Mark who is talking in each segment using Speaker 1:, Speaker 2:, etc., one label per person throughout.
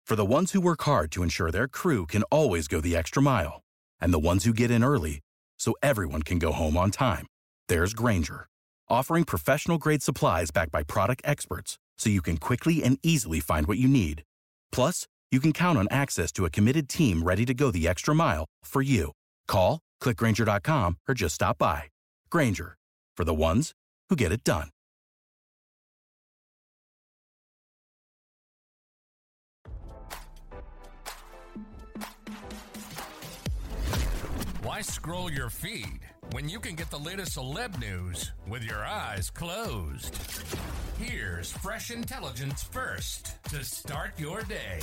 Speaker 1: For the ones who work hard to ensure their crew can always go the extra mile, and the ones who get in early so everyone can go home on time, there's Grainger, offering professional-grade supplies backed by product experts so you can quickly and easily find what you need. Plus, you can count on access to a committed team ready to go the extra mile for you. Call, click Grainger.com, or just stop by. Grainger, for the ones who get it done.
Speaker 2: Why scroll your feed when you can get the latest celeb news with your eyes closed? Here's fresh intelligence first to start your day.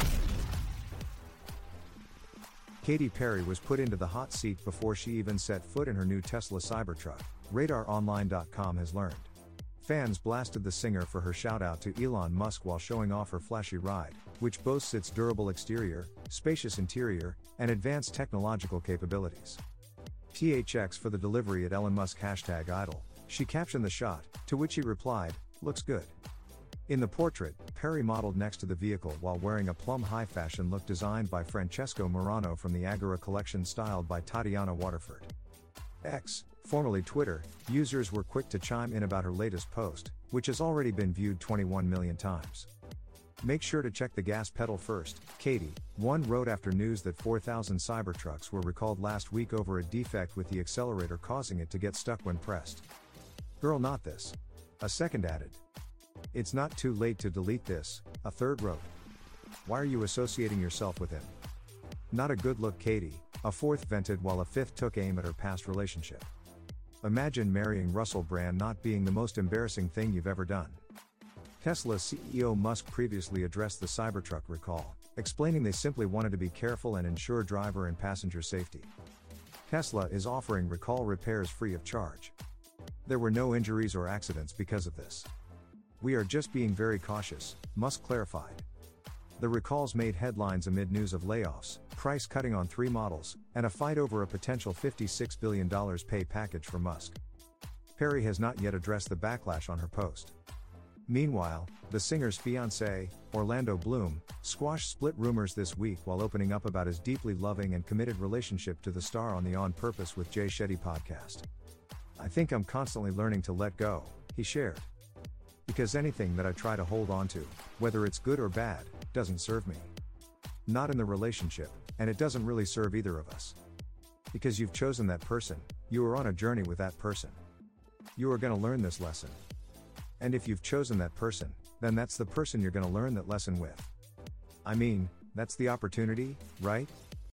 Speaker 3: Katy Perry was put into the hot seat before she even set foot in her new Tesla Cybertruck, RadarOnline.com has learned. Fans blasted the singer for her shout-out to Elon Musk while showing off her flashy ride, which boasts its durable exterior, spacious interior, and advanced technological capabilities. THX for the delivery at Elon Musk #idle. She captioned the shot, to which he replied, "Looks good." In the portrait, Perry modeled next to the vehicle while wearing a plum high fashion look designed by Francesco Morano from the Agora collection styled by Tatiana Waterford. X, formerly Twitter, users were quick to chime in about her latest post, which has already been viewed 21 million times. "Make sure to check the gas pedal first, Katie," one wrote after news that 4,000 Cybertrucks were recalled last week over a defect with the accelerator causing it to get stuck when pressed. "Girl, not this." A second added. "It's not too late to delete this," a third wrote. "Why are you associating yourself with him?" "Not a good look, Katie," a fourth vented while a fifth took aim at her past relationship. "Imagine marrying Russell Brand not being the most embarrassing thing you've ever done." Tesla CEO Musk previously addressed the Cybertruck recall, explaining they simply wanted to be careful and ensure driver and passenger safety. Tesla is offering recall repairs free of charge. "There were no injuries or accidents because of this. We are just being very cautious," Musk clarified. The recalls made headlines amid news of layoffs, price cutting on 3 models, and a fight over a potential $56 billion pay package for Musk. Perry has not yet addressed the backlash on her post. Meanwhile, the singer's fiancé, Orlando Bloom, squashed split rumors this week while opening up about his deeply loving and committed relationship to the star on the On Purpose with Jay Shetty podcast. "I think I'm constantly learning to let go," he shared. "Because anything that I try to hold on to, whether it's good or bad, doesn't serve me. Not in the relationship, and it doesn't really serve either of us. Because you've chosen that person, you are on a journey with that person. You are going to learn this lesson. And if you've chosen that person, then that's the person you're going to learn that lesson with. I mean, that's the opportunity, right?"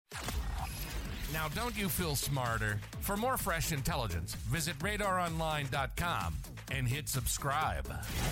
Speaker 2: Now, don't you feel smarter? For more fresh intelligence, visit RadarOnline.com and hit subscribe.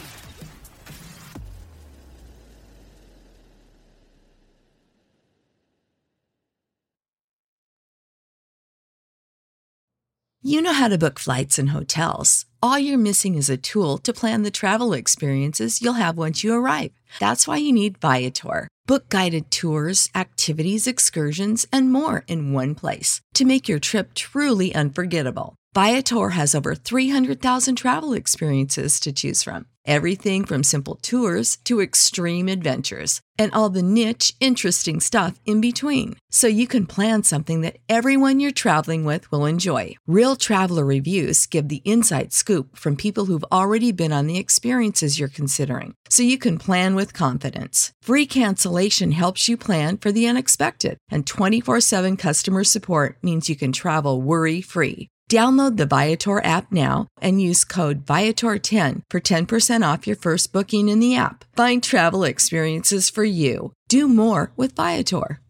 Speaker 4: You know how to book flights and hotels. All you're missing is a tool to plan the travel experiences you'll have once you arrive. That's why you need Viator. Book guided tours, activities, excursions, and more in one place to make your trip truly unforgettable. Viator has over 300,000 travel experiences to choose from. Everything from simple tours to extreme adventures and all the niche, interesting stuff in between. So you can plan something that everyone you're traveling with will enjoy. Real traveler reviews give the inside scoop from people who've already been on the experiences you're considering. So you can plan with confidence. Free cancellation helps you plan for the unexpected. And 24/7 customer support means you can travel worry-free. Download the Viator app now and use code Viator10 for 10% off your first booking in the app. Find travel experiences for you. Do more with Viator.